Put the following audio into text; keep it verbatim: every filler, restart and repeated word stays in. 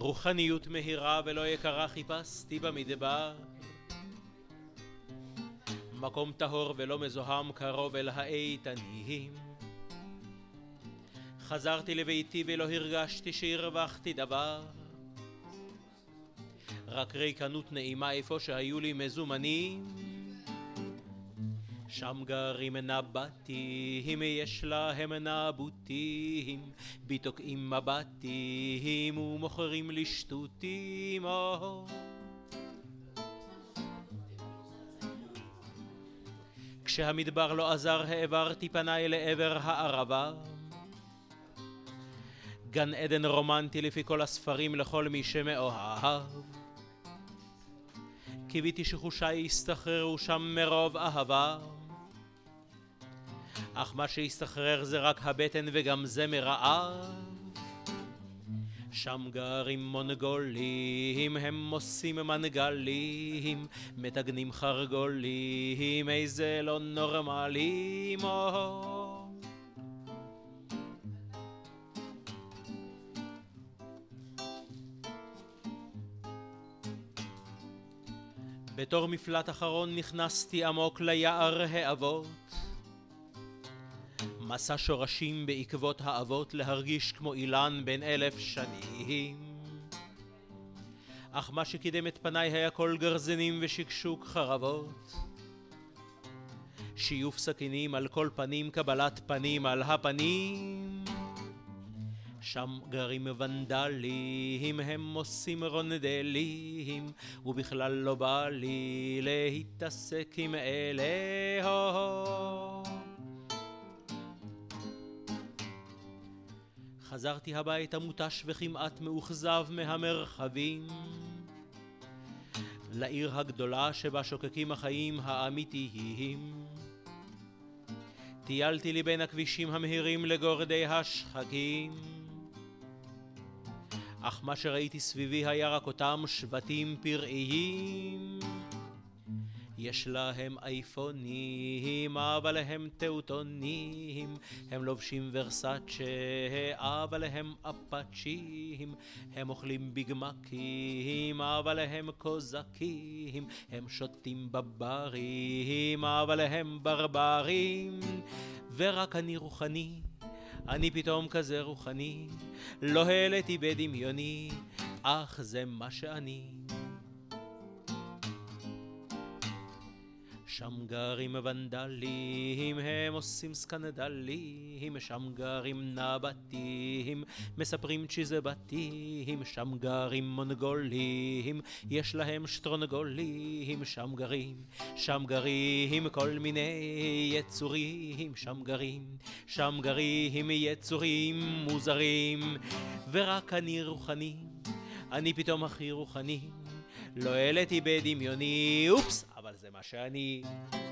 רוחניות מהירה ולא יקרה חיפשתי במדבר, מקום טהור ולא מזוהם קרוב אל האיתנים. חזרתי לביתי ולא הרגשתי שהרווחתי דבר, רק ריקנות נעימה איפה שהיו לי מזומנים. שם גרים נבטים, יש להם נבוטים, בתוקעים מבטים ומוכרים לשטותים. כשהמדבר לא עזר העברתי פניי לעבר הערבה, גן עדן רומנטי לפי כל הספרים לכל מי שמאוהב. קיוויתי שחושיי יסתחררו שם מרוב אהבה, אך מה שיסתחרר זה רק הבטן וגם זה מרעב. שם גרים מונגולים, הם עושים מנגלים, מטגנים חרגולים, איזה לא נורמלים. בתור מפלט אחרון נכנסתי עמוק ליער האבות, מסע שורשים בעקבות האבות, להרגיש כמו אילן בן אלף שנים. אך מה שקידם את פניי היה כל גרזנים ושקשוק חרבות, שיוף סכינים על כל פנים, קבלת פנים על הפנים. שם גרים ונדלים, הם עושים רונדלים, ובכלל לא בא לי להתעסק עם אלה. חזרתי הביתה מותש וכמעט מאוכזב מהמרחבים, לעיר הגדולה שבה שוקקים החיים האמיתיים. טיילתי לי בין הכבישים המהירים לגורדי השחקים, אך מה שראיתי סביבי היה רק אותם שבטים פראיים. יש להם אייפונים, אבל הם טאוטונים, הם לובשים ורסאצ'ה, אבל הם אפאצ'ים, הם אוכלים ביגמקים, אבל הם קוזקים, הם שותים בברים, אבל הם ברברים. ורק אני רוחני, אני פתאום כזה רוחני, לא העליתי בדמיוני, אך זה מה שאני. שם גרים ונדלים, הם עושים סקנדלים, שם גרים נבטים, מספרים צ'יזה בתים, שם גרים מונגולים, יש להם שטרונגולים, שם גרים, שם גרים כל מיני יצורים, שם גרים, שם גרים יצורים מוזרים. ורק אני רוחני, אני פתאום הכי רוחני, לא העליתי בדמיוני, אופס, אבל זה מה שאני.